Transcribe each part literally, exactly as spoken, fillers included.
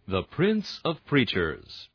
The Prince of Preachers.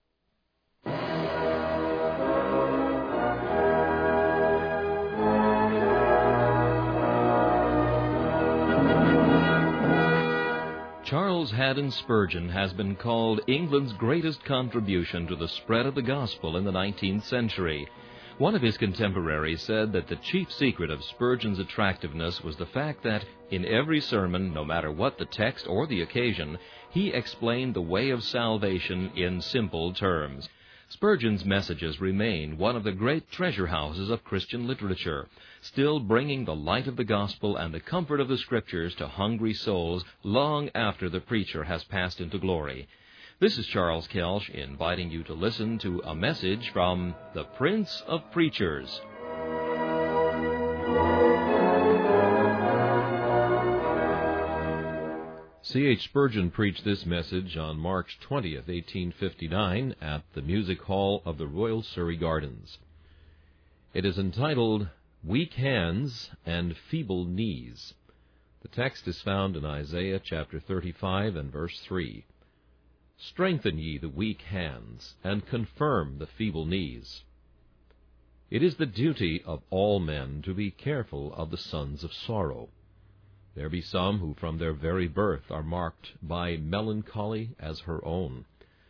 Charles Haddon Spurgeon has been called England's greatest contribution to the spread of the gospel in the nineteenth century. One of his contemporaries said that the chief secret of Spurgeon's attractiveness was the fact that, in every sermon, no matter what the text or the occasion, he explained the way of salvation in simple terms. Spurgeon's messages remain one of the great treasure houses of Christian literature, still bringing the light of the gospel and the comfort of the Scriptures to hungry souls long after the preacher has passed into glory. This is Charles Kelsch inviting you to listen to a message from the Prince of Preachers. C H Spurgeon preached this message on March twentieth, eighteen fifty-nine, at the Music Hall of the Royal Surrey Gardens. It is entitled, Weak Hands and Feeble Knees. The text is found in Isaiah chapter thirty-five and verse three. Strengthen ye the weak hands, and confirm the feeble knees. It is the duty of all men to be careful of the sons of sorrow. There be some who from their very birth are marked by melancholy as her own.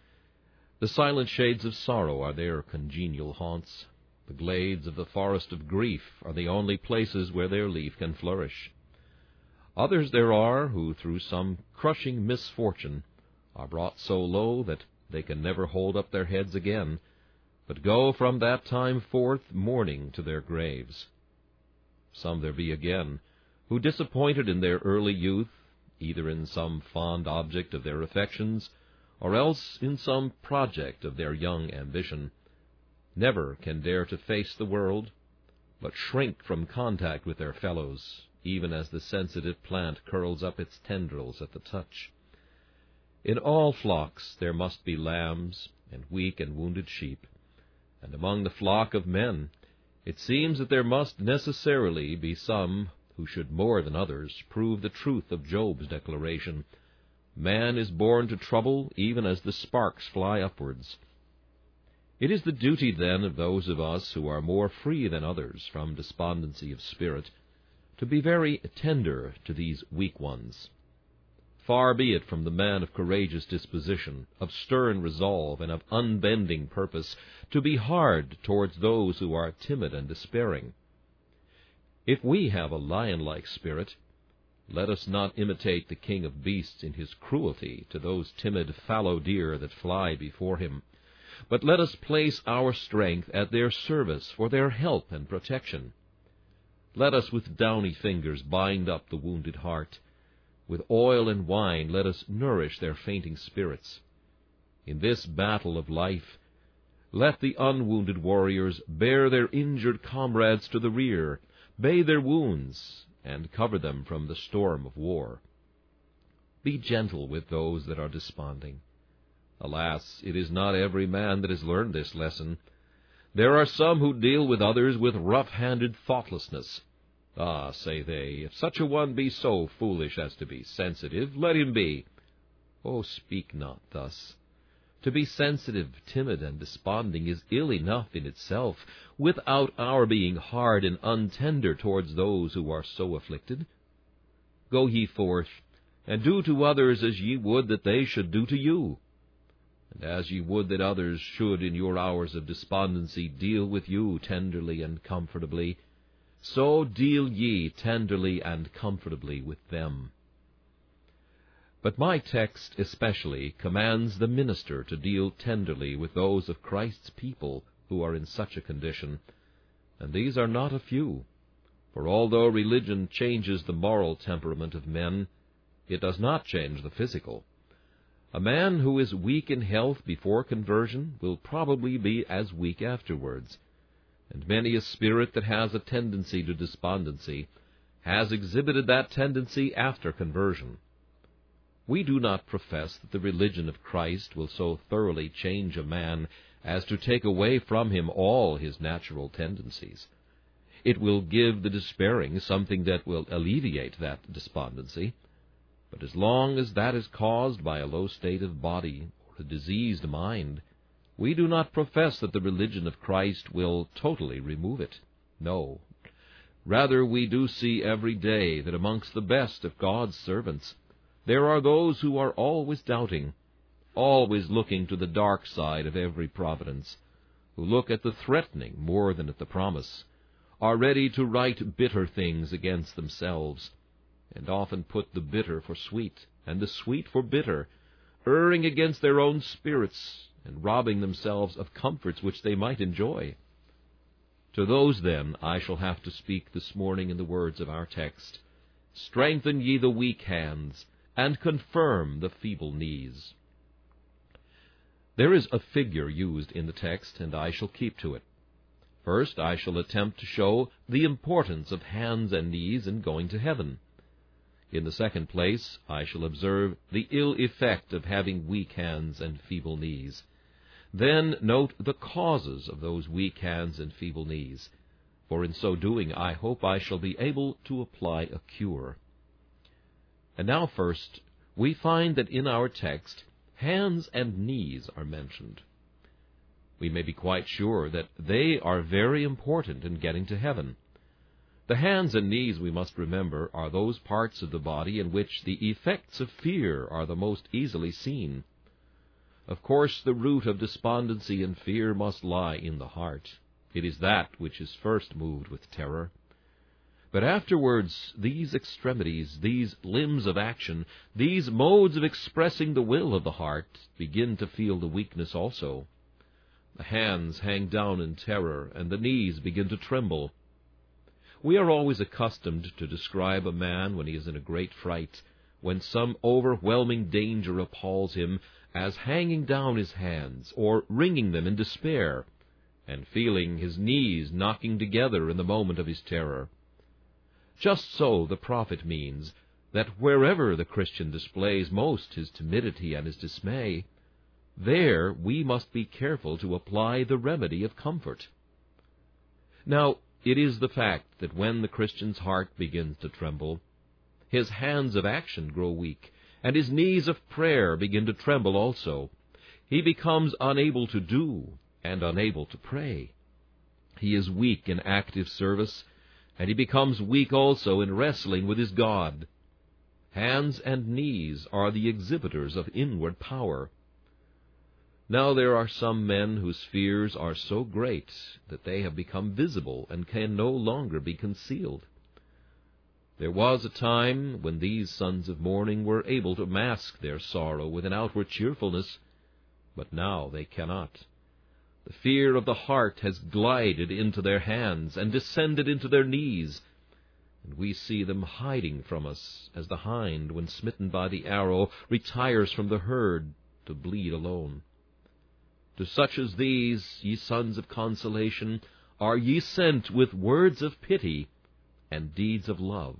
The silent shades of sorrow are their congenial haunts. The glades of the forest of grief are the only places where their leaf can flourish. Others there are who, through some crushing misfortune, are brought so low that they can never hold up their heads again, but go from that time forth mourning to their graves. Some there be again, who, disappointed in their early youth, either in some fond object of their affections, or else in some project of their young ambition, never can dare to face the world, but shrink from contact with their fellows, even as the sensitive plant curls up its tendrils at the touch. In all flocks there must be lambs and weak and wounded sheep, and among the flock of men it seems that there must necessarily be some who should more than others prove the truth of Job's declaration, Man is born to trouble even as the sparks fly upwards. It is the duty, then, of those of us who are more free than others from despondency of spirit, to be very tender to these weak ones. Far be it from the man of courageous disposition, of stern resolve, and of unbending purpose, to be hard towards those who are timid and despairing. If we have a lion-like spirit, let us not imitate the king of beasts in his cruelty to those timid fallow deer that fly before him, but let us place our strength at their service for their help and protection. Let us with downy fingers bind up the wounded heart. With oil and wine let us nourish their fainting spirits. In this battle of life, let the unwounded warriors bear their injured comrades to the rear, bathe their wounds, and cover them from the storm of war. Be gentle with those that are desponding. Alas, it is not every man that has learned this lesson. There are some who deal with others with rough-handed thoughtlessness. Ah, say they, if such a one be so foolish as to be sensitive, let him be. Oh, speak not thus. To be sensitive, timid, and desponding is ill enough in itself, without our being hard and untender towards those who are so afflicted. Go ye forth, and do to others as ye would that they should do to you. And as ye would that others should in your hours of despondency deal with you tenderly and comfortably, so deal ye tenderly and comfortably with them. But my text especially commands the minister to deal tenderly with those of Christ's people who are in such a condition, and these are not a few. For although religion changes the moral temperament of men, it does not change the physical. A man who is weak in health before conversion will probably be as weak afterwards, and many a spirit that has a tendency to despondency has exhibited that tendency after conversion. We do not profess that the religion of Christ will so thoroughly change a man as to take away from him all his natural tendencies. It will give the despairing something that will alleviate that despondency. But as long as that is caused by a low state of body or a diseased mind, we do not profess that the religion of Christ will totally remove it. No. Rather, we do see every day that amongst the best of God's servants there are those who are always doubting, always looking to the dark side of every providence, who look at the threatening more than at the promise, are ready to write bitter things against themselves, and often put the bitter for sweet, and the sweet for bitter, erring against their own spirits, and robbing themselves of comforts which they might enjoy. To those, then, I shall have to speak this morning in the words of our text, "Strengthen ye the weak hands, and confirm the feeble knees." There is a figure used in the text, and I shall keep to it. First, I shall attempt to show the importance of hands and knees in going to heaven. In the second place, I shall observe the ill effect of having weak hands and feeble knees. Then note the causes of those weak hands and feeble knees, for in so doing I hope I shall be able to apply a cure. And now first, we find that in our text, hands and knees are mentioned. We may be quite sure that they are very important in getting to heaven. The hands and knees, we must remember, are those parts of the body in which the effects of fear are the most easily seen. Of course, the root of despondency and fear must lie in the heart. It is that which is first moved with terror. But afterwards, these extremities, these limbs of action, these modes of expressing the will of the heart, begin to feel the weakness also. The hands hang down in terror, and the knees begin to tremble. We are always accustomed to describe a man when he is in a great fright, when some overwhelming danger appalls him, as hanging down his hands, or wringing them in despair, and feeling his knees knocking together in the moment of his terror. Just so the prophet means that wherever the Christian displays most his timidity and his dismay, there we must be careful to apply the remedy of comfort. Now, it is the fact that when the Christian's heart begins to tremble, his hands of action grow weak, and his knees of prayer begin to tremble also. He becomes unable to do and unable to pray. He is weak in active service, and he becomes weak also in wrestling with his God. Hands and knees are the exhibitors of inward power. Now there are some men whose fears are so great that they have become visible and can no longer be concealed. There was a time when these sons of morning were able to mask their sorrow with an outward cheerfulness, but now they cannot. The fear of the heart has glided into their hands and descended into their knees, and we see them hiding from us as the hind, when smitten by the arrow, retires from the herd to bleed alone. To such as these, ye sons of consolation, are ye sent with words of pity and deeds of love.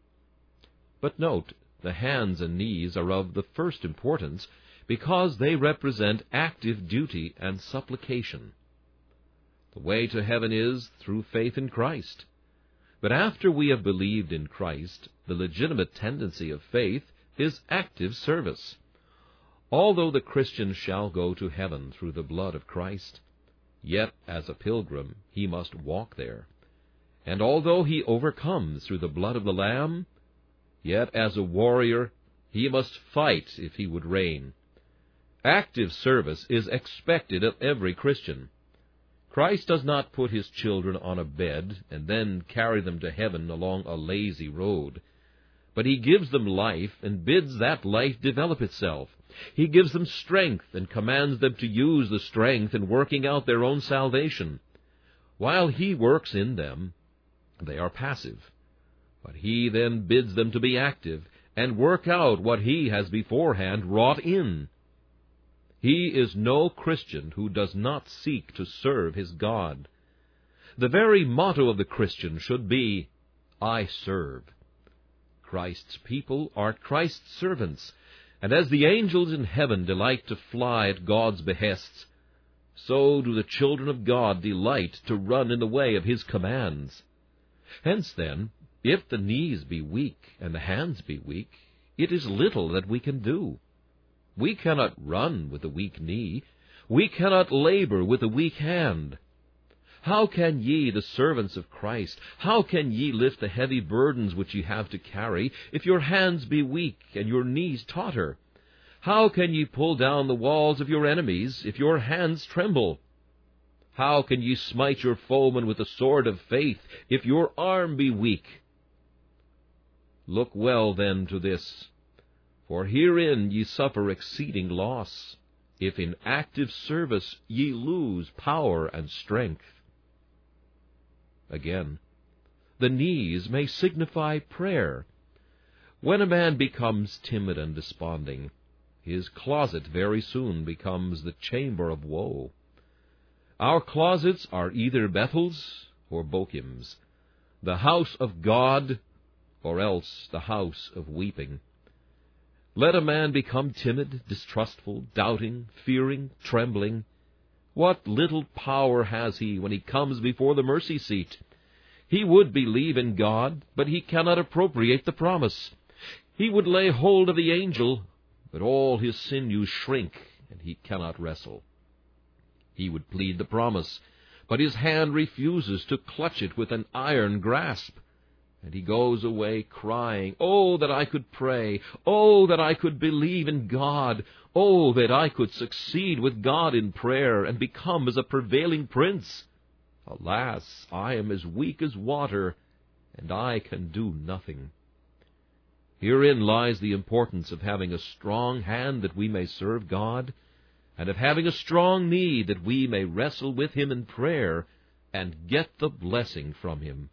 But note, the hands and knees are of the first importance, because they represent active duty and supplication. The way to heaven is through faith in Christ. But after we have believed in Christ, the legitimate tendency of faith is active service. Although the Christian shall go to heaven through the blood of Christ, yet as a pilgrim he must walk there. And although he overcomes through the blood of the Lamb, yet as a warrior he must fight if he would reign. Active service is expected of every Christian. Christ does not put his children on a bed and then carry them to heaven along a lazy road, but he gives them life and bids that life develop itself. He gives them strength and commands them to use the strength in working out their own salvation. While he works in them, they are passive, but he then bids them to be active and work out what he has beforehand wrought in. He is no Christian who does not seek to serve his God. The very motto of the Christian should be, I serve. Christ's people are Christ's servants, and as the angels in heaven delight to fly at God's behests, so do the children of God delight to run in the way of his commands. Hence, then, if the knees be weak and the hands be weak, it is little that we can do. We cannot run with a weak knee. We cannot labor with a weak hand. How can ye, the servants of Christ, how can ye lift the heavy burdens which ye have to carry, if your hands be weak and your knees totter? How can ye pull down the walls of your enemies, if your hands tremble? How can ye smite your foeman with the sword of faith, if your arm be weak? Look well then to this, for herein ye suffer exceeding loss, if in active service ye lose power and strength. Again, the knees may signify prayer. When a man becomes timid and desponding, his closet very soon becomes the chamber of woe. Our closets are either Bethels or Bochims, the house of God or else the house of weeping. Let a man become timid, distrustful, doubting, fearing, trembling. What little power has he when he comes before the mercy seat? He would believe in God, but he cannot appropriate the promise. He would lay hold of the angel, but all his sinews shrink, and he cannot wrestle. He would plead the promise, but his hand refuses to clutch it with an iron grasp. And he goes away crying, "Oh, that I could pray! Oh, that I could believe in God! Oh, that I could succeed with God in prayer and become as a prevailing prince! Alas, I am as weak as water, and I can do nothing." Herein lies the importance of having a strong hand that we may serve God, and of having a strong knee that we may wrestle with Him in prayer and get the blessing from Him.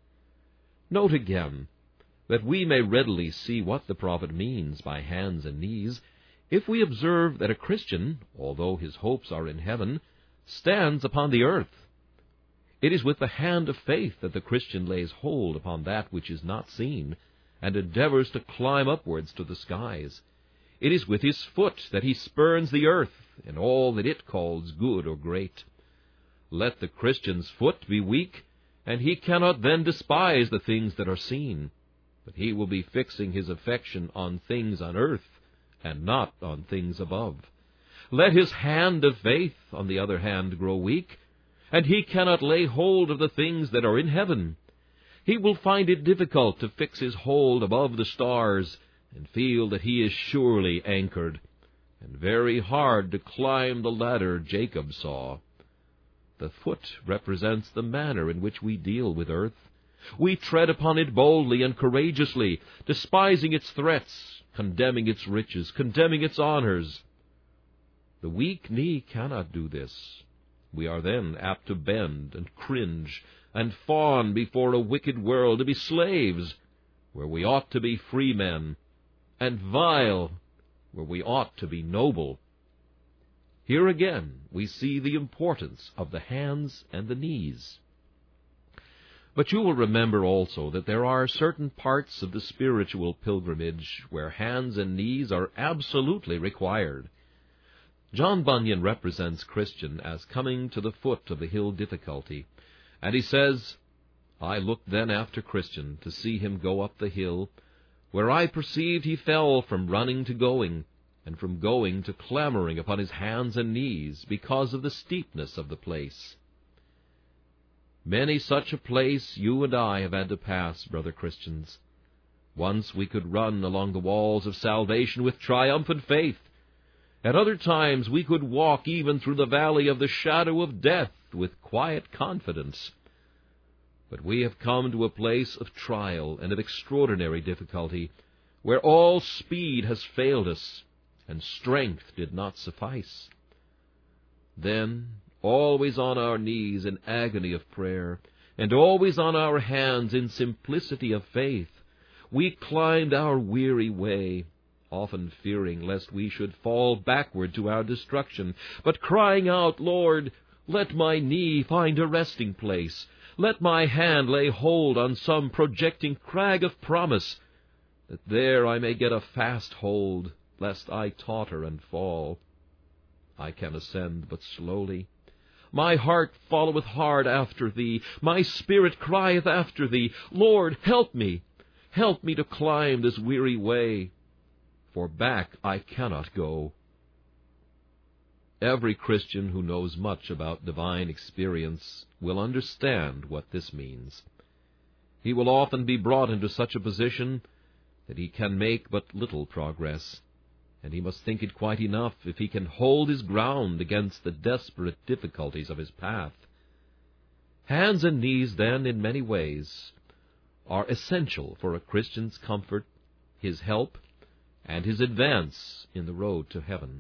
Note again that we may readily see what the prophet means by hands and knees if we observe that a Christian, although his hopes are in heaven, stands upon the earth. It is with the hand of faith that the Christian lays hold upon that which is not seen, and endeavors to climb upwards to the skies. It is with his foot that he spurns the earth and all that it calls good or great. Let the Christian's foot be weak, and he cannot then despise the things that are seen, but he will be fixing his affection on things on earth, and not on things above. Let his hand of faith, on the other hand, grow weak, and he cannot lay hold of the things that are in heaven. He will find it difficult to fix his hold above the stars, and feel that he is surely anchored, and very hard to climb the ladder Jacob saw. The foot represents the manner in which we deal with earth. We tread upon it boldly and courageously, despising its threats, condemning its riches, condemning its honors. The weak knee cannot do this. We are then apt to bend and cringe and fawn before a wicked world, to be slaves where we ought to be free men, and vile where we ought to be noble. Here again we see the importance of the hands and the knees. But you will remember also that there are certain parts of the spiritual pilgrimage where hands and knees are absolutely required. John Bunyan represents Christian as coming to the foot of the hill Difficulty, and he says, "I looked then after Christian to see him go up the hill, where I perceived he fell from running to going, and from going to clambering upon his hands and knees, because of the steepness of the place." Many such a place you and I have had to pass, brother Christians. Once we could run along the walls of salvation with triumphant faith. At other times we could walk even through the valley of the shadow of death with quiet confidence. But we have come to a place of trial and of extraordinary difficulty, where all speed has failed us, and strength did not suffice. Then, always on our knees in agony of prayer, and always on our hands in simplicity of faith, we climbed our weary way, often fearing lest we should fall backward to our destruction, but crying out, "Lord, let my knee find a resting place. Let my hand lay hold on some projecting crag of promise, that there I may get a fast hold, lest I totter and fall. I can ascend but slowly. My heart followeth hard after thee. My spirit crieth after thee. Lord, help me. Help me to climb this weary way. for back I cannot go." Every Christian who knows much about divine experience will understand what this means. He will often be brought into such a position that he can make but little progress, and he must think it quite enough if he can hold his ground against the desperate difficulties of his path. Hands and knees, then, in many ways, are essential for a Christian's comfort, his help, and his advance in the road to heaven.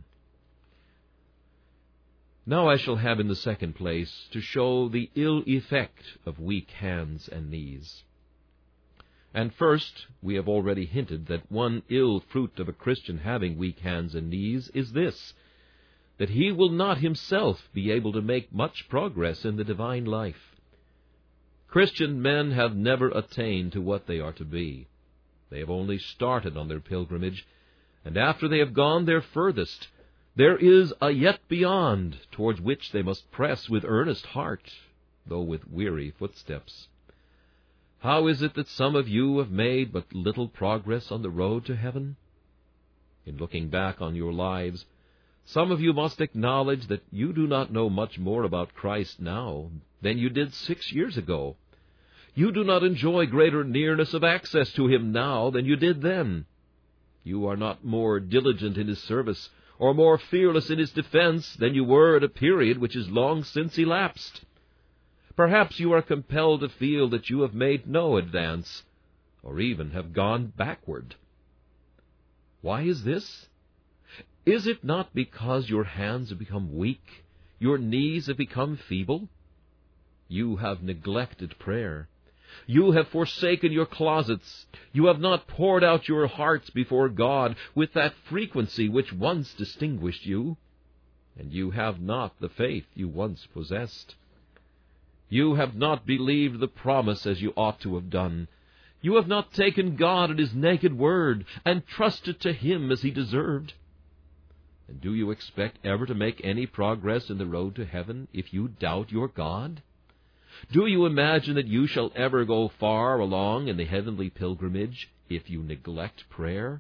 Now I shall have in the second place to show the ill effect of weak hands and knees. And first, we have already hinted that one ill fruit of a Christian having weak hands and knees is this, that he will not himself be able to make much progress in the divine life. Christian men have never attained to what they are to be. They have only started on their pilgrimage, and after they have gone their furthest, there is a yet beyond towards which they must press with earnest heart, though with weary footsteps. How is it that some of you have made but little progress on the road to heaven? In looking back on your lives, some of you must acknowledge that you do not know much more about Christ now than you did six years ago. You do not enjoy greater nearness of access to Him now than you did then. You are not more diligent in His service or more fearless in His defense than you were at a period which is long since elapsed. Perhaps you are compelled to feel that you have made no advance, or even have gone backward. Why is this? Is it not because your hands have become weak, your knees have become feeble? You have neglected prayer. You have forsaken your closets. You have not poured out your hearts before God with that frequency which once distinguished you, and you have not the faith you once possessed. You have not believed the promise as you ought to have done. You have not taken God at His naked word and trusted to Him as He deserved. And do you expect ever to make any progress in the road to heaven if you doubt your God? Do you imagine that you shall ever go far along in the heavenly pilgrimage if you neglect prayer?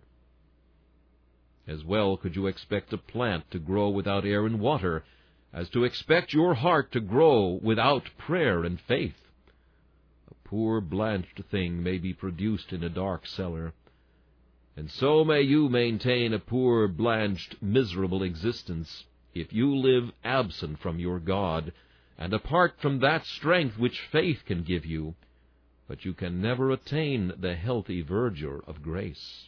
As well could you expect a plant to grow without air and water as to expect your heart to grow without prayer and faith. A poor blanched thing may be produced in a dark cellar, and so may you maintain a poor, blanched, miserable existence if you live absent from your God and apart from that strength which faith can give you, but you can never attain the healthy verdure of grace.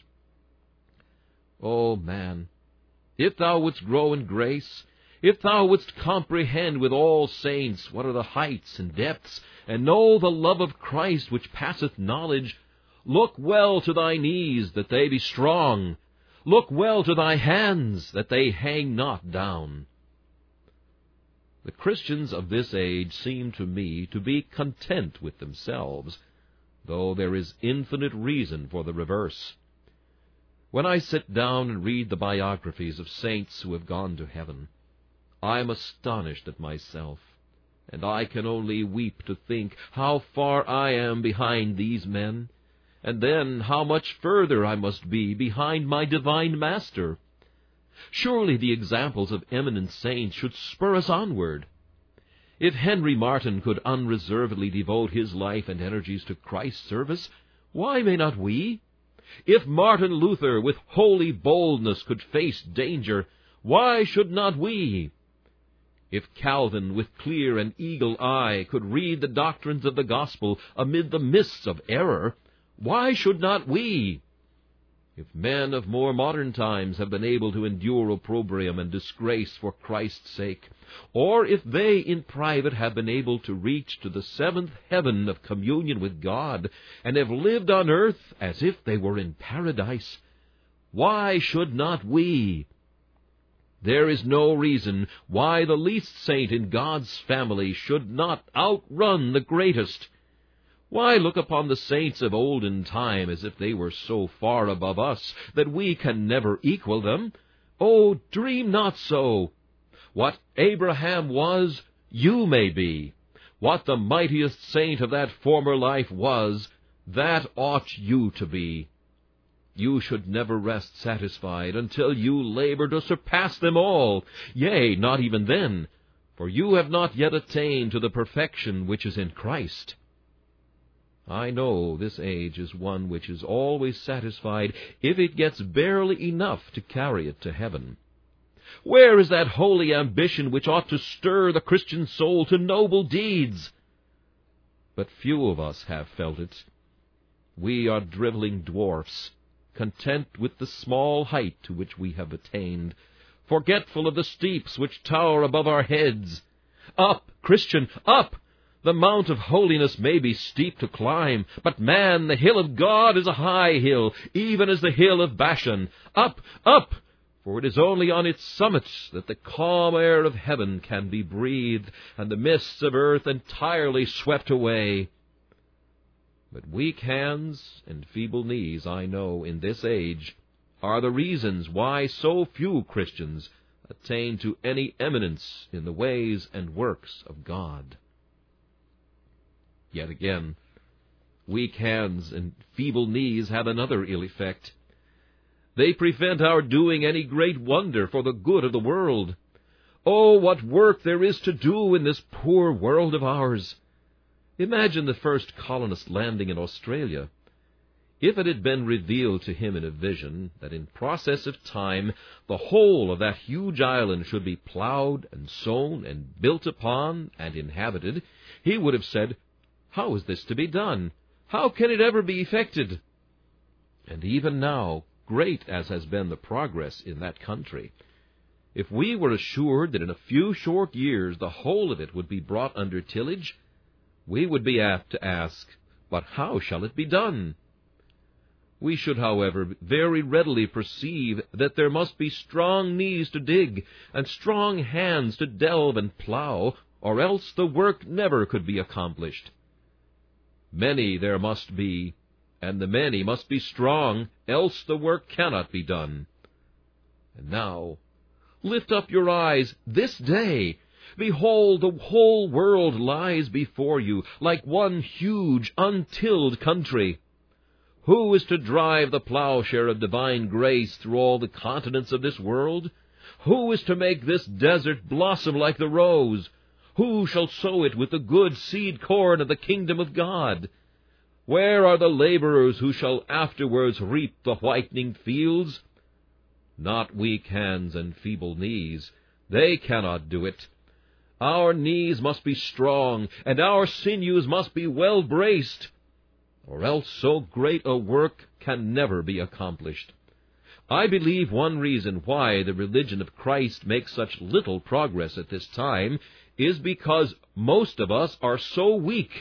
O man, if thou wouldst grow in grace, if thou wouldst comprehend with all saints what are the heights and depths, and know the love of Christ which passeth knowledge, look well to thy knees, that they be strong. Look well to thy hands, that they hang not down. The Christians of this age seem to me to be content with themselves, though there is infinite reason for the reverse. When I sit down and read the biographies of saints who have gone to heaven, I am astonished at myself, and I can only weep to think how far I am behind these men, and then how much further I must be behind my divine Master. Surely the examples of eminent saints should spur us onward. If Henry Martyn could unreservedly devote his life and energies to Christ's service, why may not we? If Martin Luther with holy boldness could face danger, why should not we? If Calvin with clear and eagle eye could read the doctrines of the gospel amid the mists of error, why should not we? If men of more modern times have been able to endure opprobrium and disgrace for Christ's sake, or if they in private have been able to reach to the seventh heaven of communion with God, and have lived on earth as if they were in paradise, why should not we? There is no reason why the least saint in God's family should not outrun the greatest. Why look upon the saints of olden time as if they were so far above us that we can never equal them? Oh, dream not so. What Abraham was, you may be. What the mightiest saint of that former life was, that ought you to be. You should never rest satisfied until you labor to surpass them all. Yea, not even then, for you have not yet attained to the perfection which is in Christ. I know this age is one which is always satisfied if it gets barely enough to carry it to heaven. Where is that holy ambition which ought to stir the Christian soul to noble deeds? But few of us have felt it. We are driveling dwarfs, content with the small height to which we have attained, forgetful of the steeps which tower above our heads. Up, Christian, up! The mount of holiness may be steep to climb, but man, the hill of God is a high hill, even as the hill of Bashan. Up, up! For it is only on its summit that the calm air of heaven can be breathed, and the mists of earth entirely swept away. But weak hands and feeble knees, I know, in this age, are the reasons why so few Christians attain to any eminence in the ways and works of God. Yet again, weak hands and feeble knees have another ill effect. They prevent our doing any great wonder for the good of the world. Oh, what work there is to do in this poor world of ours! Imagine the first colonist landing in Australia. If it had been revealed to him in a vision that in process of time the whole of that huge island should be ploughed and sown and built upon and inhabited, he would have said, "How is this to be done? How can it ever be effected?" And even now, great as has been the progress in that country, if we were assured that in a few short years the whole of it would be brought under tillage, we would be apt to ask, "But how shall it be done?" We should, however, very readily perceive that there must be strong knees to dig, and strong hands to delve and plough, or else the work never could be accomplished. Many there must be, and the many must be strong, else the work cannot be done. And now, lift up your eyes this day. Behold, the whole world lies before you, like one huge, untilled country. Who is to drive the plowshare of divine grace through all the continents of this world? Who is to make this desert blossom like the rose? Who shall sow it with the good seed corn of the kingdom of God? Where are the laborers who shall afterwards reap the whitening fields? Not weak hands and feeble knees. They cannot do it. Our knees must be strong, and our sinews must be well braced, or else so great a work can never be accomplished. I believe one reason why the religion of Christ makes such little progress at this time is because most of us are so weak.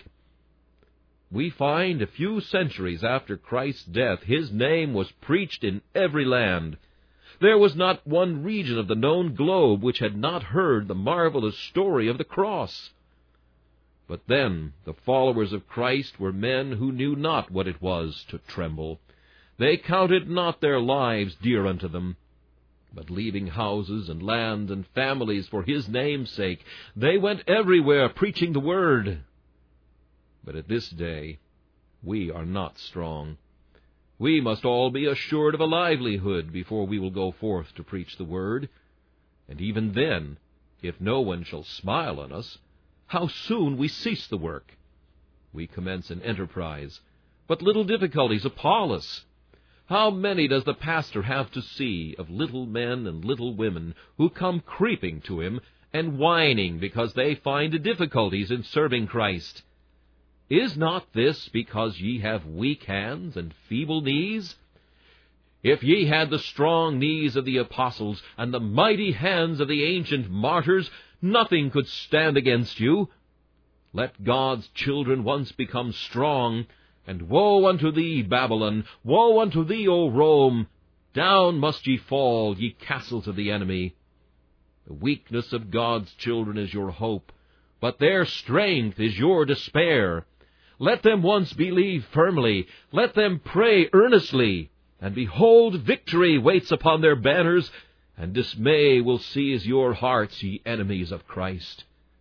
We find a few centuries after Christ's death his name was preached in every land. There was not one region of the known globe which had not heard the marvelous story of the cross. But then the followers of Christ were men who knew not what it was to tremble. They counted not their lives dear unto them. But leaving houses and land and families for his name's sake, they went everywhere preaching the word. But at this day we are not strong. We must all be assured of a livelihood before we will go forth to preach the word. And even then, if no one shall smile on us, how soon we cease the work. We commence an enterprise, but little difficulties appall us. How many does the pastor have to see of little men and little women who come creeping to him and whining because they find difficulties in serving Christ? Is not this because ye have weak hands and feeble knees? If ye had the strong knees of the apostles and the mighty hands of the ancient martyrs, nothing could stand against you. Let God's children once become strong, and woe unto thee, Babylon! Woe unto thee, O Rome! Down must ye fall, ye castles of the enemy. The weakness of God's children is your hope, but their strength is your despair. Let them once believe firmly, let them pray earnestly, and behold, victory waits upon their banners, and dismay will seize your hearts, ye enemies of Christ.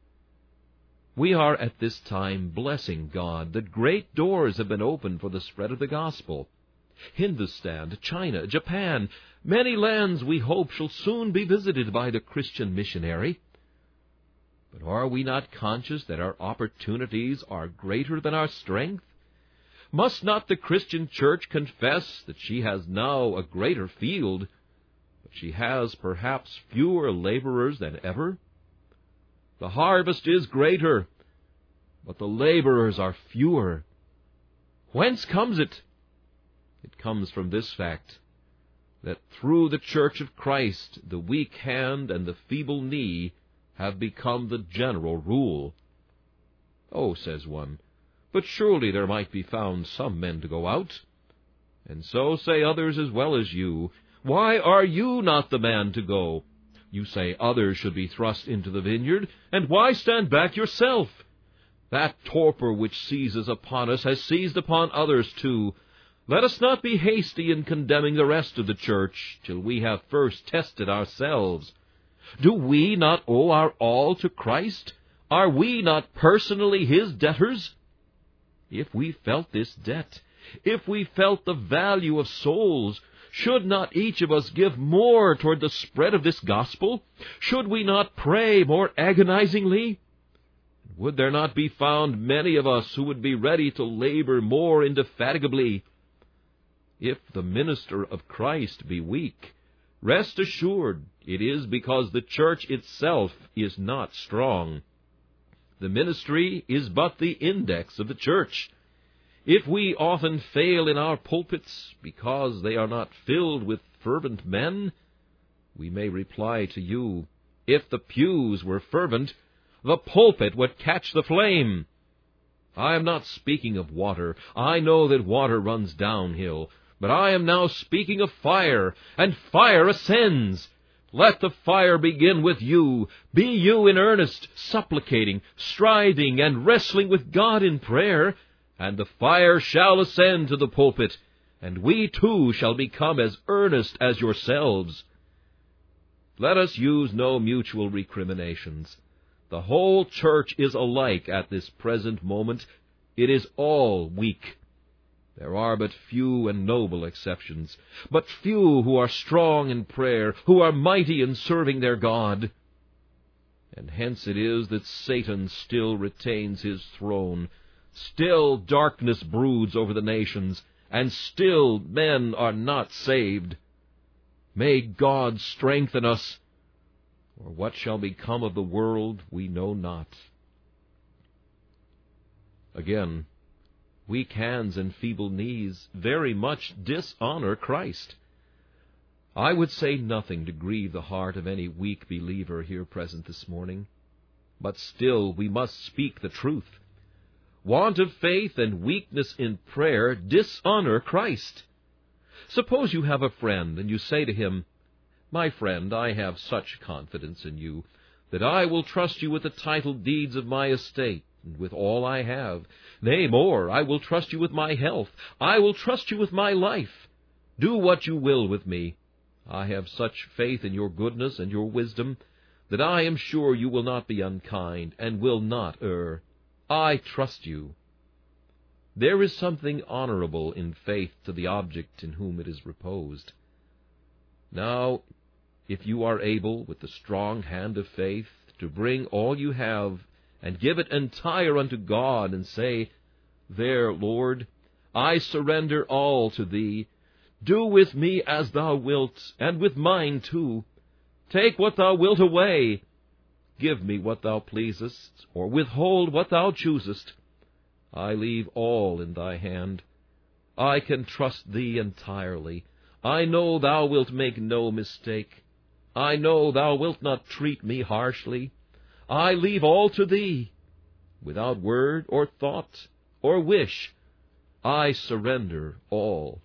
We are at this time blessing God that great doors have been opened for the spread of the gospel. Hindustan, China, Japan, many lands we hope shall soon be visited by the Christian missionary. But are we not conscious that our opportunities are greater than our strength? Must not the Christian church confess that she has now a greater field, but she has perhaps fewer laborers than ever? The harvest is greater, but the laborers are fewer. Whence comes it? It comes from this fact, that through the Church of Christ the weak hand and the feeble knee have become the general rule. Oh, says one, but surely there might be found some men to go out. And so say others as well as you. Why are you not the man to go? You say others should be thrust into the vineyard, and why stand back yourself? That torpor which seizes upon us has seized upon others too. Let us not be hasty in condemning the rest of the church till we have first tested ourselves. Do we not owe our all to Christ? Are we not personally His debtors? If we felt this debt, if we felt the value of souls, should not each of us give more toward the spread of this gospel? Should we not pray more agonizingly? Would there not be found many of us who would be ready to labor more indefatigably? If the minister of Christ be weak, rest assured it is because the church itself is not strong. The ministry is but the index of the church. If we often fail in our pulpits because they are not filled with fervent men, we may reply to you, if the pews were fervent, the pulpit would catch the flame. I am not speaking of water. I know that water runs downhill. But I am now speaking of fire, and fire ascends. Let the fire begin with you. Be you in earnest, supplicating, striving, and wrestling with God in prayer, and the fire shall ascend to the pulpit, and we too shall become as earnest as yourselves. Let us use no mutual recriminations. The whole church is alike at this present moment. It is all weak. There are but few and noble exceptions, but few who are strong in prayer, who are mighty in serving their God. And hence it is that Satan still retains his throne, still darkness broods over the nations, and still men are not saved. May God strengthen us, or what shall become of the world we know not. Again, weak hands and feeble knees very much dishonor Christ. I would say nothing to grieve the heart of any weak believer here present this morning, but still we must speak the truth. Want of faith and weakness in prayer dishonor Christ. Suppose you have a friend, and you say to him, "My friend, I have such confidence in you, that I will trust you with the title deeds of my estate, and with all I have. Nay, more, I will trust you with my health. I will trust you with my life. Do what you will with me. I have such faith in your goodness and your wisdom, that I am sure you will not be unkind, and will not err. I trust you." There is something honorable in faith to the object in whom it is reposed. Now, if you are able, with the strong hand of faith, to bring all you have, and give it entire unto God, and say, "There, Lord, I surrender all to Thee. Do with me as Thou wilt, and with mine too. Take what Thou wilt away. Give me what Thou pleasest, or withhold what Thou choosest. I leave all in Thy hand. I can trust Thee entirely. I know Thou wilt make no mistake. I know Thou wilt not treat me harshly. I leave all to Thee. Without word or thought or wish, I surrender all."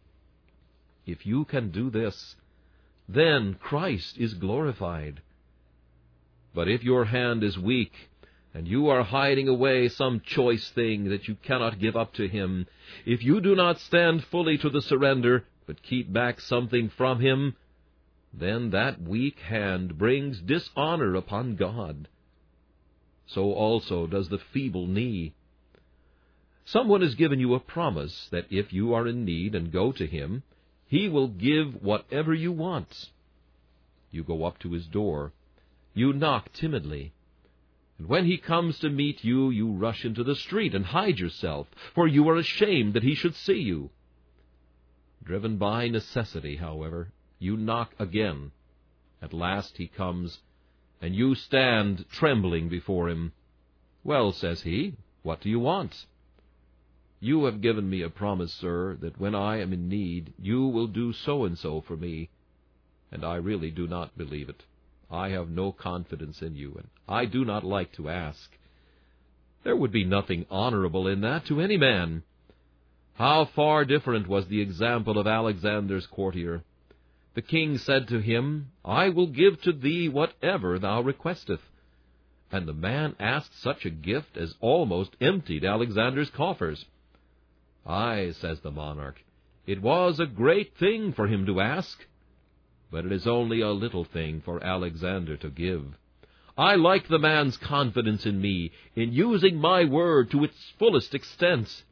If you can do this, then Christ is glorified. But if your hand is weak, and you are hiding away some choice thing that you cannot give up to Him, if you do not stand fully to the surrender, but keep back something from Him, then that weak hand brings dishonor upon God. So also does the feeble knee. Someone has given you a promise that if you are in need and go to him, he will give whatever you want. You go up to his door. You knock timidly. And when he comes to meet you, you rush into the street and hide yourself, for you are ashamed that he should see you. Driven by necessity, however, you knock again. At last he comes, and you stand trembling before him. Well, says he, what do you want? You have given me a promise, sir, that when I am in need, you will do so-and-so for me, and I really do not believe it. I have no confidence in you, and I do not like to ask. There would be nothing honorable in that to any man. How far different was the example of Alexander's courtier. The king said to him, I will give to thee whatever thou requesteth. And the man asked such a gift as almost emptied Alexander's coffers. Aye, says the monarch, it was a great thing for him to ask, but it is only a little thing for Alexander to give. I like the man's confidence in me, in using my word to its fullest extent.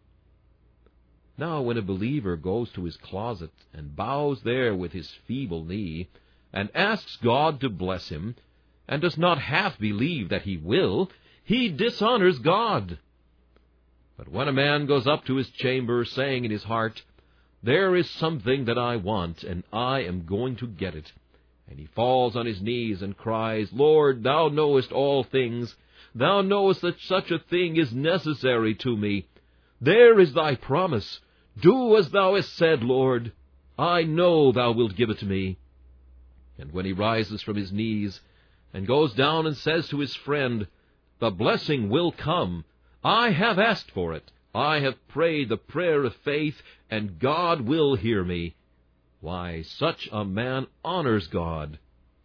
Now, when a believer goes to his closet and bows there with his feeble knee, and asks God to bless him, and does not half believe that he will, he dishonors God. But when a man goes up to his chamber, saying in his heart, There is something that I want, and I am going to get it, and he falls on his knees and cries, Lord, thou knowest all things. Thou knowest that such a thing is necessary to me. There is thy promise. Do as thou hast said, Lord. I know thou wilt give it to me. And when he rises from his knees and goes down and says to his friend, The blessing will come. I have asked for it. I have prayed the prayer of faith, and God will hear me. Why, such a man honors God.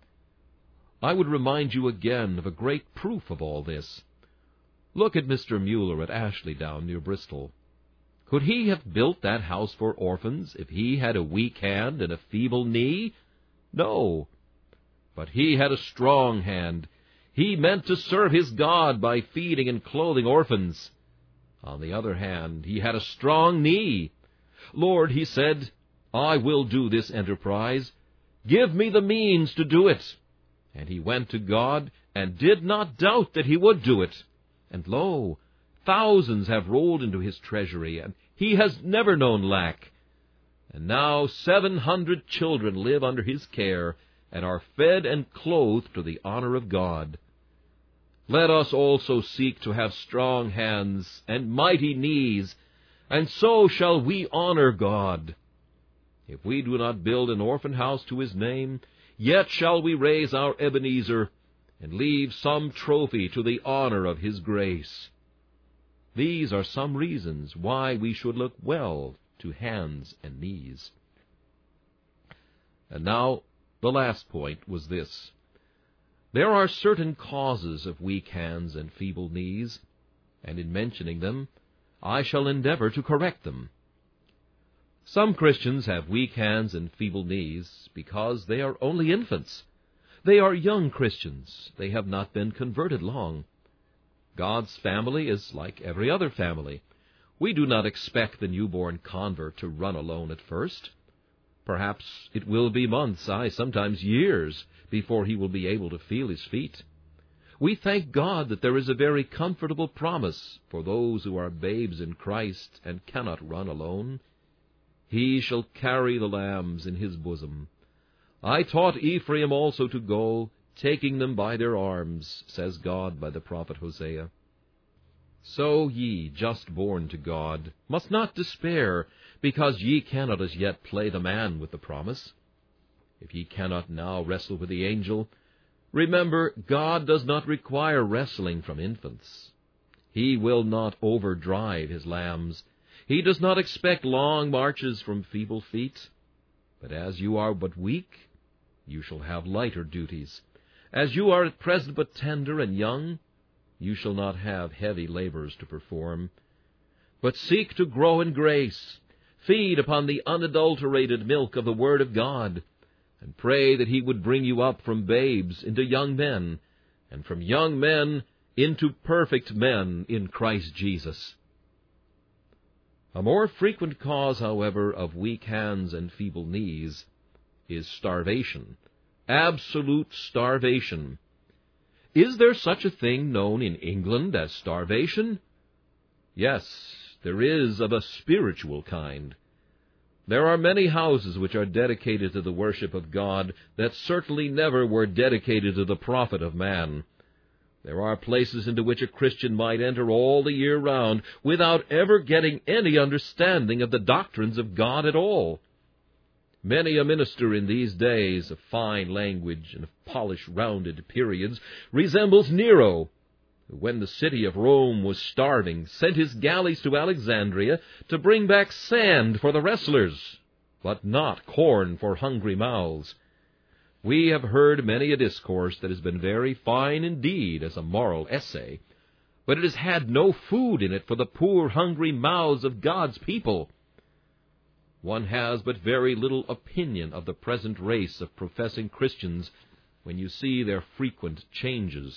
I would remind you again of a great proof of all this. Look at Mister Mueller at Ashley down near Bristol. Could he have built that house for orphans if he had a weak hand and a feeble knee? No. But he had a strong hand. He meant to serve his God by feeding and clothing orphans. On the other hand, he had a strong knee. Lord, he said, I will do this enterprise. Give me the means to do it. And he went to God and did not doubt that he would do it. And lo, thousands have rolled into his treasury, and he has never known lack. And now seven hundred children live under his care, and are fed and clothed to the honor of God. Let us also seek to have strong hands and mighty knees, and so shall we honor God. If we do not build an orphan house to his name, yet shall we raise our Ebenezer, and leave some trophy to the honor of his grace. These are some reasons why we should look well to hands and knees. And now, the last point was this. There are certain causes of weak hands and feeble knees, and in mentioning them, I shall endeavor to correct them. Some Christians have weak hands and feeble knees because they are only infants. They are young Christians. They have not been converted long. God's family is like every other family. We do not expect the newborn convert to run alone at first. Perhaps it will be months, aye, sometimes years, before he will be able to feel his feet. We thank God that there is a very comfortable promise for those who are babes in Christ and cannot run alone. He shall carry the lambs in his bosom. I taught Ephraim also to go, taking them by their arms, says God by the prophet Hosea. So ye, just born to God, must not despair, because ye cannot as yet play the man with the promise. If ye cannot now wrestle with the angel, remember, God does not require wrestling from infants. He will not overdrive his lambs. He does not expect long marches from feeble feet. But as you are but weak, you shall have lighter duties. As you are at present but tender and young, you shall not have heavy labors to perform. But seek to grow in grace. Feed upon the unadulterated milk of the Word of God, and pray that he would bring you up from babes into young men, and from young men into perfect men in Christ Jesus. A more frequent cause, however, of weak hands and feeble knees is starvation, absolute starvation. Is there such a thing known in England as starvation? Yes, there is, of a spiritual kind. There are many houses which are dedicated to the worship of God that certainly never were dedicated to the profit of man. There are places into which a Christian might enter all the year round without ever getting any understanding of the doctrines of God at all. Many a minister in these days of fine language and of polished, rounded periods resembles Nero, who, when the city of Rome was starving, sent his galleys to Alexandria to bring back sand for the wrestlers, but not corn for hungry mouths. We have heard many a discourse that has been very fine indeed as a moral essay, but it has had no food in it for the poor, hungry mouths of God's people. One has but very little opinion of the present race of professing Christians when you see their frequent changes.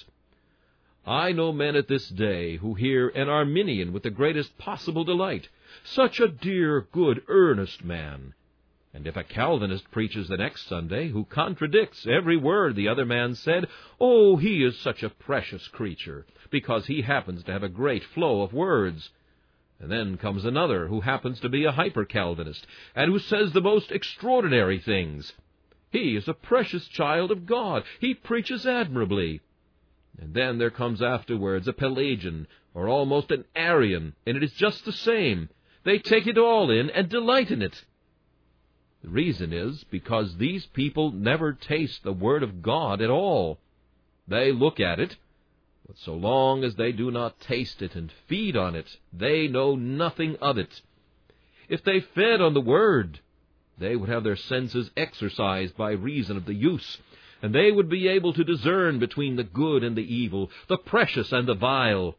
I know men at this day who hear an Arminian with the greatest possible delight, such a dear, good, earnest man. And if a Calvinist preaches the next Sunday, who contradicts every word the other man said, oh, he is such a precious creature, because he happens to have a great flow of words. And then comes another who happens to be a hyper-Calvinist, and who says the most extraordinary things. He is a precious child of God. He preaches admirably. And then there comes afterwards a Pelagian, or almost an Arian, and it is just the same. They take it all in and delight in it. The reason is because these people never taste the Word of God at all. They look at it, but so long as they do not taste it and feed on it, they know nothing of it. If they fed on the Word, they would have their senses exercised by reason of the use, and they would be able to discern between the good and the evil, the precious and the vile.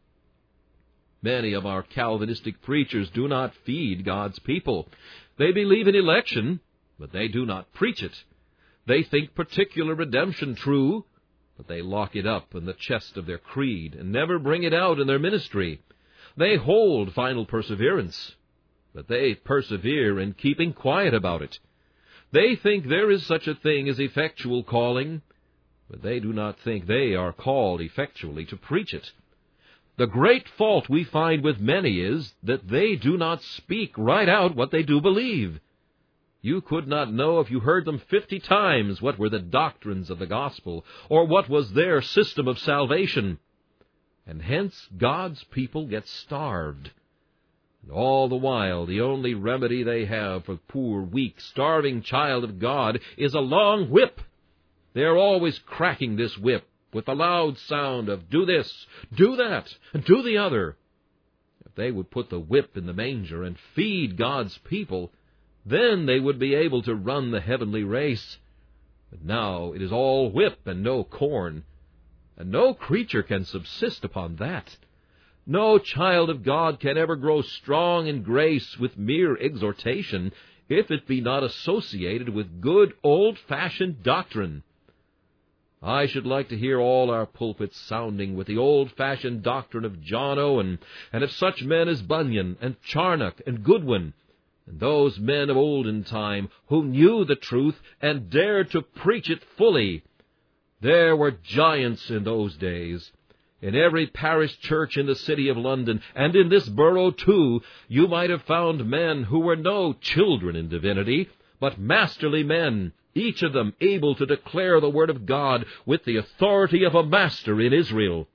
Many of our Calvinistic preachers do not feed God's people. They believe in election, but they do not preach it. They think particular redemption true, but they lock it up in the chest of their creed and never bring it out in their ministry. They hold final perseverance, but they persevere in keeping quiet about it. They think there is such a thing as effectual calling, but they do not think they are called effectually to preach it. The great fault we find with many is that they do not speak right out what they do believe. You could not know if you heard them fifty times what were the doctrines of the gospel, or what was their system of salvation. And hence God's people get starved. And all the while, the only remedy they have for the poor, weak, starving child of God is a long whip. They are always cracking this whip with the loud sound of, do this, do that, and do the other. If they would put the whip in the manger and feed God's people, then they would be able to run the heavenly race. But now it is all whip and no corn, and no creature can subsist upon that. No child of God can ever grow strong in grace with mere exhortation, if it be not associated with good old-fashioned doctrine. I should like to hear all our pulpits sounding with the old-fashioned doctrine of John Owen, and of such men as Bunyan and Charnock and Goodwin, and those men of olden time who knew the truth and dared to preach it fully. There were giants in those days. In every parish church in the city of London, and in this borough too, you might have found men who were no children in divinity, but masterly men, each of them able to declare the word of God with the authority of a master in Israel.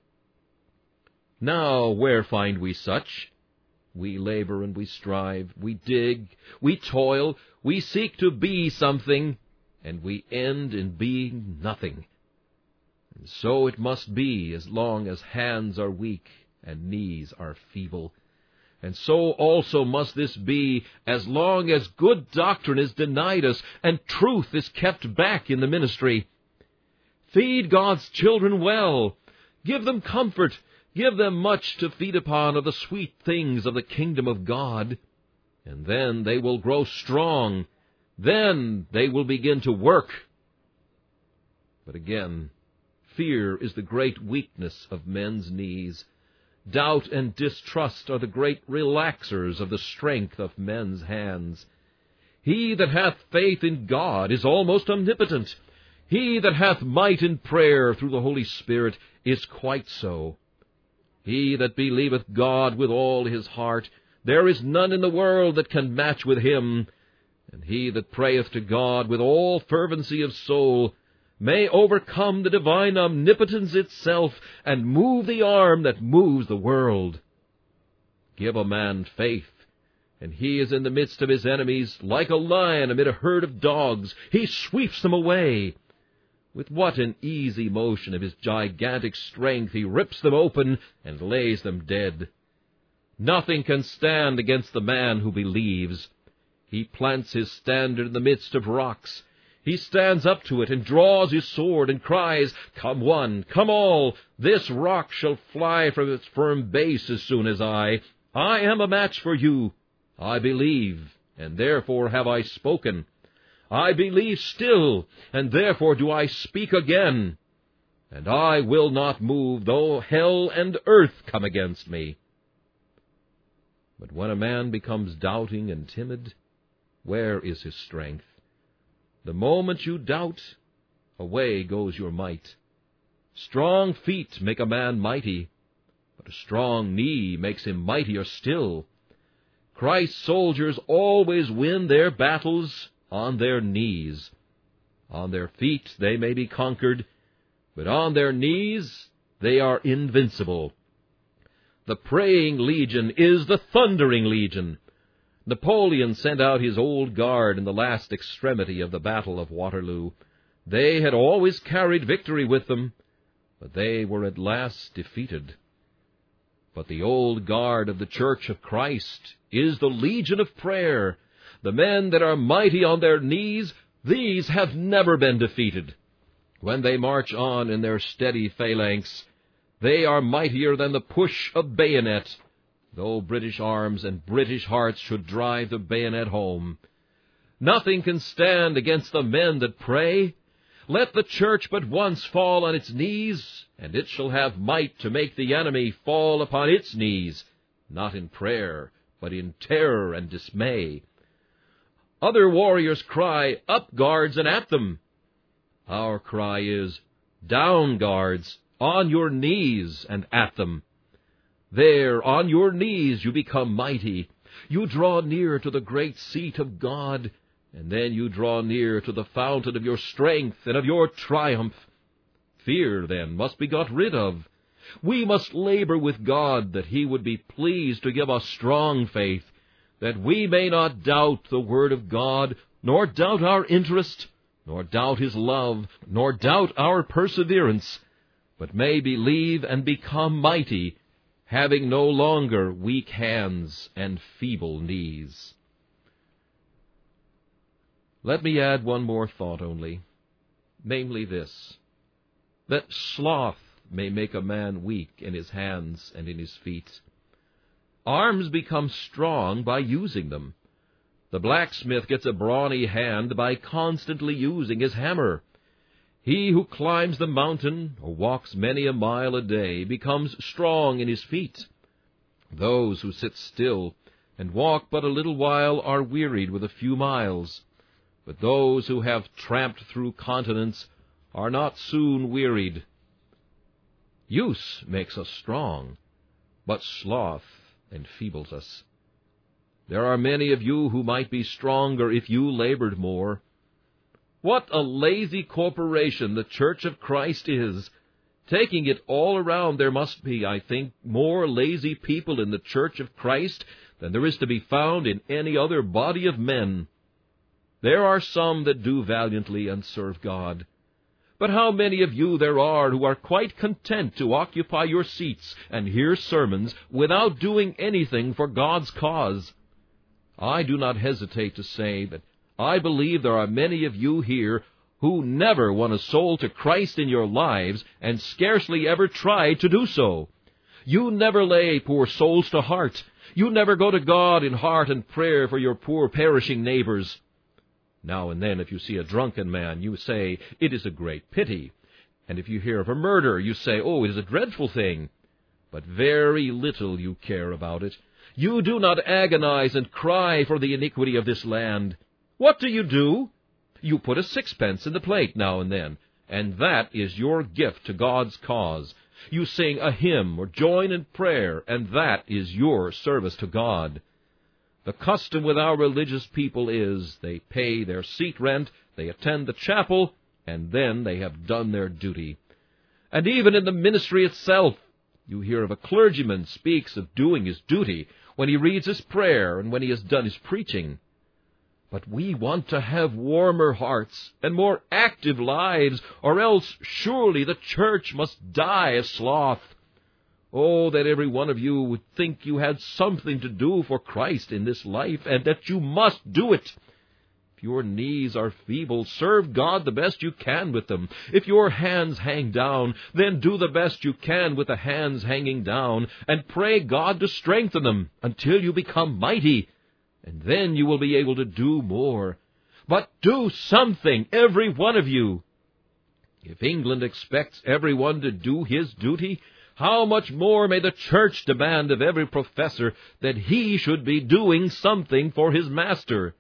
Now, where find we such? We labor and we strive, we dig, we toil, we seek to be something, and we end in being nothing. And so it must be as long as hands are weak and knees are feeble. And so also must this be as long as good doctrine is denied us and truth is kept back in the ministry. Feed God's children well. Give them comfort. Give them much to feed upon of the sweet things of the kingdom of God. And then they will grow strong. Then they will begin to work. But again, fear is the great weakness of men's knees. Doubt and distrust are the great relaxers of the strength of men's hands. He that hath faith in God is almost omnipotent. He that hath might in prayer through the Holy Spirit is quite so. He that believeth God with all his heart, there is none in the world that can match with him. And he that prayeth to God with all fervency of soul may overcome the divine omnipotence itself and move the arm that moves the world. Give a man faith, and he is in the midst of his enemies like a lion amid a herd of dogs. He sweeps them away. With what an easy motion of his gigantic strength he rips them open and lays them dead. Nothing can stand against the man who believes. He plants his standard in the midst of rocks. He stands up to it and draws his sword and cries, "Come one, come all, this rock shall fly from its firm base as soon as I. I am a match for you. I believe, and therefore have I spoken. I believe still, and therefore do I speak again. And I will not move, though hell and earth come against me." But when a man becomes doubting and timid, where is his strength? The moment you doubt, away goes your might. Strong feet make a man mighty, but a strong knee makes him mightier still. Christ's soldiers always win their battles on their knees. On their feet they may be conquered, but on their knees they are invincible. The praying legion is the thundering legion. Napoleon sent out his old guard in the last extremity of the Battle of Waterloo. They had always carried victory with them, but they were at last defeated. But the old guard of the Church of Christ is the legion of prayer. The men that are mighty on their knees, these have never been defeated. When they march on in their steady phalanx, they are mightier than the push of bayonet, though British arms and British hearts should drive the bayonet home. Nothing can stand against the men that pray. Let the church but once fall on its knees, and it shall have might to make the enemy fall upon its knees, not in prayer, but in terror and dismay. Other warriors cry, "Up, guards, and at them!" Our cry is, "Down, guards, on your knees and at them." There, on your knees, you become mighty. You draw near to the great seat of God, and then you draw near to the fountain of your strength and of your triumph. Fear, then, must be got rid of. We must labor with God that he would be pleased to give us strong faith, that we may not doubt the word of God, nor doubt our interest, nor doubt his love, nor doubt our perseverance, but may believe and become mighty, having no longer weak hands and feeble knees. Let me add one more thought only, namely this, that sloth may make a man weak in his hands and in his feet. Arms become strong by using them. The blacksmith gets a brawny hand by constantly using his hammer. He who climbs the mountain or walks many a mile a day becomes strong in his feet. Those who sit still and walk but a little while are wearied with a few miles, but those who have tramped through continents are not soon wearied. Use makes us strong, but sloth enfeebles us. There are many of you who might be stronger if you labored more. What a lazy corporation the Church of Christ is! Taking it all around, there must be, I think, more lazy people in the Church of Christ than there is to be found in any other body of men. There are some that do valiantly and serve God. But how many of you there are who are quite content to occupy your seats and hear sermons without doing anything for God's cause? I do not hesitate to say that I believe there are many of you here who never won a soul to Christ in your lives and scarcely ever tried to do so. You never lay poor souls to heart. You never go to God in heart and prayer for your poor perishing neighbors. Now and then, if you see a drunken man, you say, "It is a great pity." And if you hear of a murder, you say, "Oh, it is a dreadful thing." but very little you care about it. You do not agonize and cry for the iniquity of this land. What do you do? You put a sixpence in the plate now and then, and that is your gift to God's cause. You sing a hymn or join in prayer, and that is your service to God. The custom with our religious people is they pay their seat rent, they attend the chapel, and then they have done their duty. And even in the ministry itself, you hear of a clergyman speaks of doing his duty when he reads his prayer and when he has done his preaching. But we want to have warmer hearts and more active lives, or else surely the church must die a sloth. Oh, that every one of you would think you had something to do for Christ in this life, and that you must do it. If your knees are feeble, serve God the best you can with them. If your hands hang down, then do the best you can with the hands hanging down, and pray God to strengthen them until you become mighty, and then you will be able to do more. But do something, every one of you. If England expects everyone to do his duty, how much more may the church demand of every professor that he should be doing something for his master?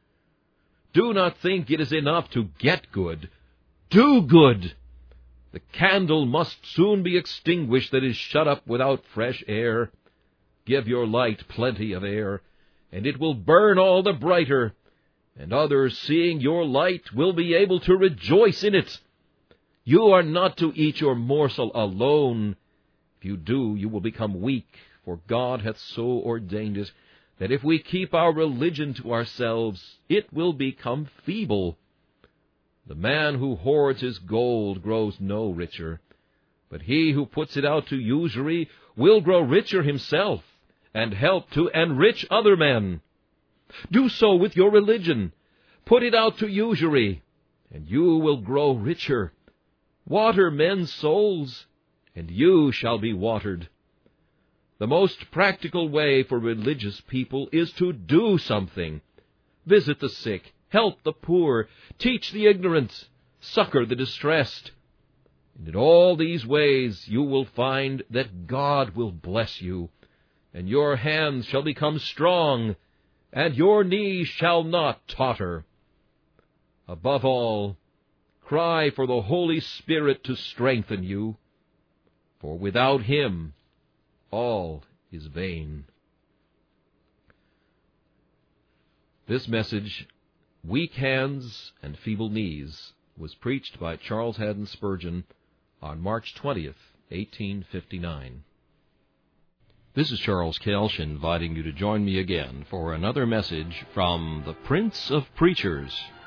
Do not think it is enough to get good. Do good. The candle must soon be extinguished that is shut up without fresh air. Give your light plenty of air, and it will burn all the brighter, and others, seeing your light, will be able to rejoice in it. You are not to eat your morsel alone. If you do, you will become weak, for God hath so ordained it, that if we keep our religion to ourselves, it will become feeble. The man who hoards his gold grows no richer, but he who puts it out to usury will grow richer himself, and help to enrich other men. Do so with your religion. Put it out to usury, and you will grow richer. Water men's souls, and you shall be watered. The most practical way for religious people is to do something. Visit the sick, help the poor, teach the ignorant, succor the distressed. And in all these ways you will find that God will bless you, and your hands shall become strong, and your knees shall not totter. Above all, cry for the Holy Spirit to strengthen you, for without him all is vain. This message, Weak Hands and Feeble Knees, was preached by Charles Haddon Spurgeon on March twentieth, eighteen fifty-nine. This is Charles Kelsch inviting you to join me again for another message from the Prince of Preachers,